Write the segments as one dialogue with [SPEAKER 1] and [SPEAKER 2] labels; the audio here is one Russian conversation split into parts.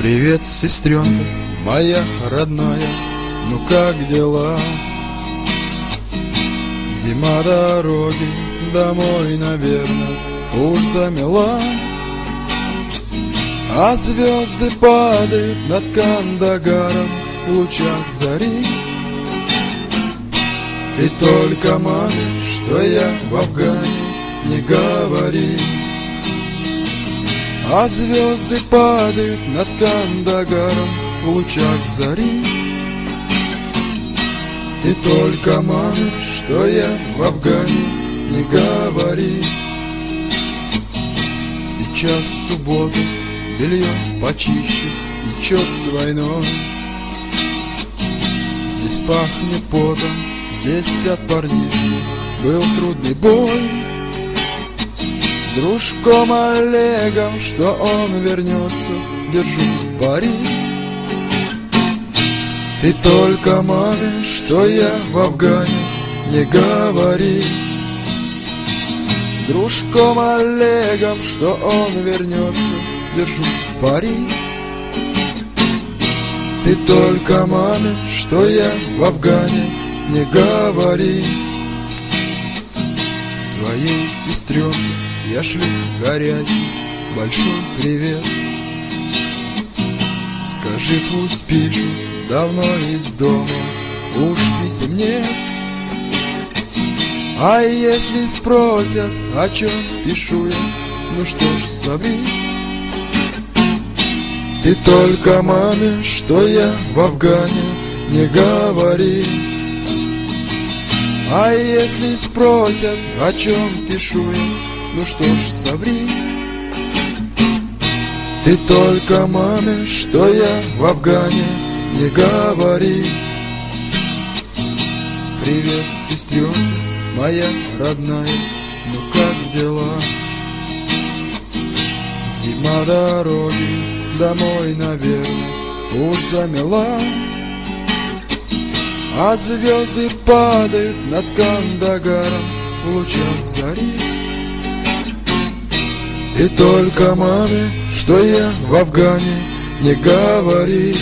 [SPEAKER 1] Привет, сестренка, моя родная, ну как дела? Зима, дороги домой, наверное, уж замела, а звезды падают над Кандагаром в лучах зари. Ты только маме, что я в Афгане, не говори. А звезды падают над Кандагаром в лучах зари. Ты только маме, что я в Афгане, не говори. Сейчас суббота, белье почище и чет с войной. Здесь пахнет потом, здесь спят парнишки, был трудный бой. С дружком Олегом, что он вернется, держу пари. Ты только маме, что я в Афгане, не говори. С дружком Олегом, что он вернется, держу пари. Ты только маме, что я в Афгане, не говори. Своей сестренке я шлю горячий большой привет. Скажи, пусть пишут давно из дома, уж писем нет. А если спросят, о чем пишу я, ну что ж, соври. Ты только маме, что я в Афгане, не говори. А если спросят, о чем пишу я, ну что ж, соври. Ты только маме, что я в Афгане, не говори. Привет, сестренка, моя родная, ну как дела? Зима, дороги домой, наверное, уж замела, а звезды падают над Кандагаром в лучах зари. Ты только маме, что я в Афгане, не говори.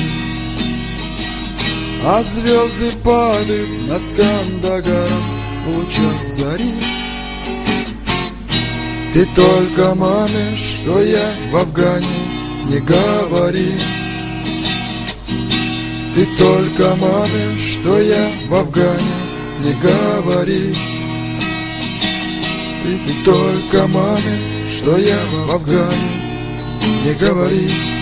[SPEAKER 1] А звезды падают над Кандагаром в лучах зари. Ты только маме, что я в Афгане, не говори. Ты только маме, что я в Афгане, не говори. Ты только маме, что я в Афгане, не говори.